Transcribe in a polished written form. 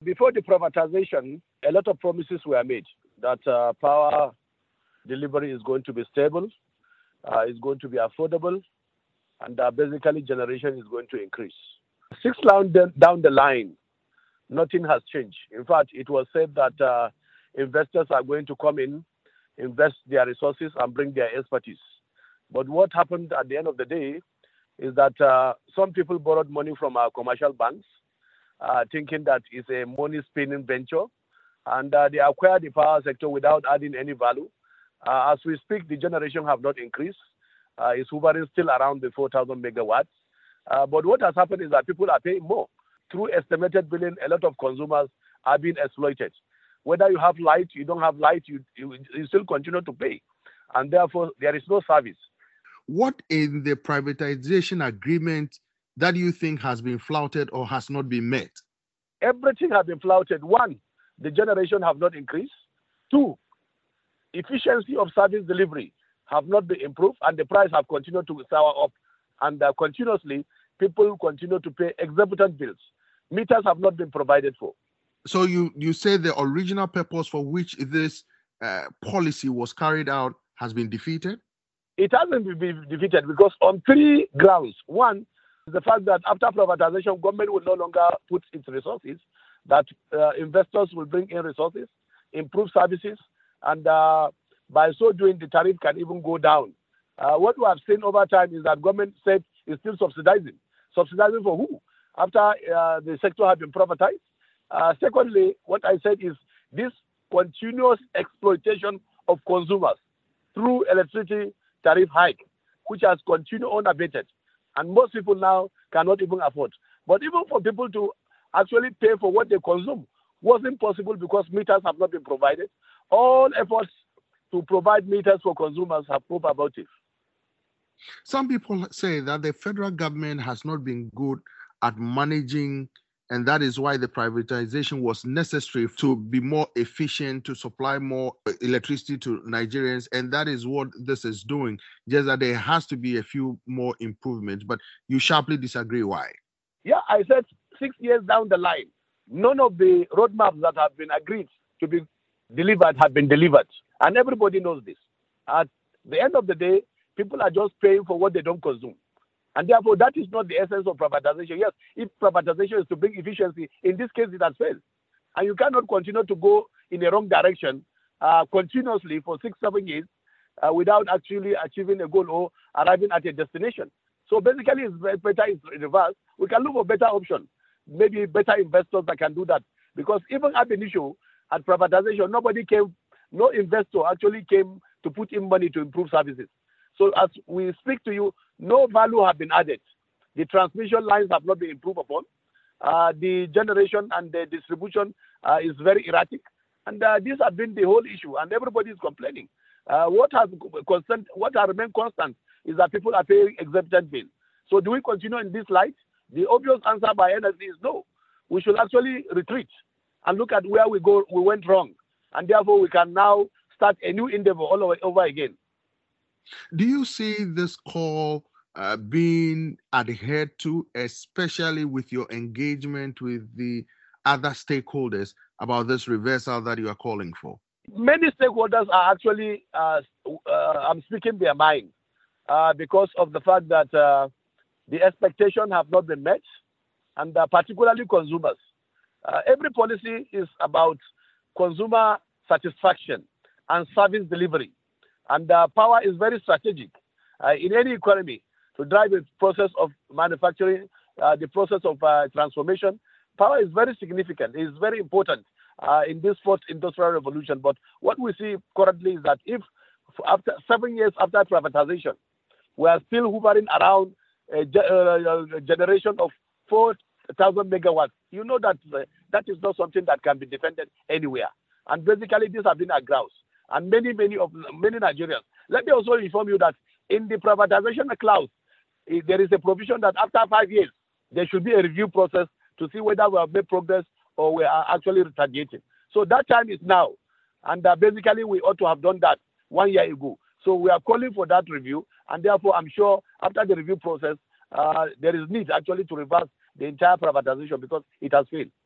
Before the privatization, a lot of promises were made that power delivery is going to be stable, is going to be affordable, and basically generation is going to increase. Down the line, nothing has changed. In fact, it was said that investors are going to come in, invest their resources, and bring their expertise. But what happened at the end of the day is that some people borrowed money from our commercial banks, thinking that it's a money spinning venture, and they acquired the power sector without adding any value. As we speak, the generation have not increased. It's hovering still around the 4,000 megawatts. But what has happened is that people are paying more. Through estimated billing, a lot of consumers are being exploited. Whether you have light, you don't have light, you still continue to pay. And therefore, there is no service. What in the privatization agreement that you think has been flouted or has not been met? Everything has been flouted. One, the generation have not increased. Two, efficiency of service delivery have not been improved, and the price have continued to sour up. And continuously, people continue to pay exorbitant bills. Meters have not been provided for. So you say the original purpose for which this policy was carried out has been defeated? It hasn't been defeated because on three grounds. One, the fact that after privatization, government will no longer put its resources, that investors will bring in resources, improve services, and by so doing, the tariff can even go down. What we have seen over time is that government said is still subsidizing. Subsidizing for who? After the sector has been privatized. Secondly, what I said is this continuous exploitation of consumers through electricity tariff hike, which has continued unabated. And most people now cannot even afford. But even for people to actually pay for what they consume wasn't possible because meters have not been provided. All efforts to provide meters for consumers have proved abortive. Some people say that the federal government has not been good at managing, and that is why the privatization was necessary to be more efficient, to supply more electricity to Nigerians, and that is what this is doing, just that there has to be a few more improvements. But you sharply disagree. Why? Yeah, I said 6 years down the line, none of the roadmaps that have been agreed to be delivered have been delivered. And everybody knows this. At the end of the day, people are just paying for what they don't consume. And therefore, that is not the essence of privatization. Yes, if privatization is to bring efficiency, in this case, it has failed. And you cannot continue to go in the wrong direction continuously for 6-7 years without actually achieving a goal or arriving at a destination. So basically, it's better in reverse. We can look for better options, maybe better investors that can do that. Because even at initial, at privatization, no investor actually came to put in money to improve services. So as we speak to you, no value have been added. The transmission lines have not been improved upon. The generation and the distribution is very erratic. And these have been the whole issue, and everybody is complaining. What has remained constant is that people are paying exorbitant bills. So do we continue in this light? The obvious answer by NSD is no. We should actually retreat and look at where we went wrong. And therefore, we can now start a new endeavor all over again. Do you see this call being adhered to, especially with your engagement with the other stakeholders about this reversal that you are calling for? Many stakeholders are actually speaking their mind because of the fact that the expectations have not been met, and particularly consumers. Every policy is about consumer satisfaction and service delivery. And power is very strategic in any economy to drive the process of manufacturing, the process of transformation. Power is very significant. It's very important in this fourth industrial revolution. But what we see currently is that if after 7 years after privatization, we are still hovering around a generation of 4,000 megawatts, you know that that is not something that can be defended anywhere. And basically, these have been our grounds. And many Nigerians. Let me also inform you that in the privatization clause, there is a provision that after 5 years, there should be a review process to see whether we have made progress or we are actually retaliating. So that time is now. And basically, we ought to have done that 1 year ago. So we are calling for that review. And therefore, I'm sure after the review process, there is need actually to reverse the entire privatization because it has failed.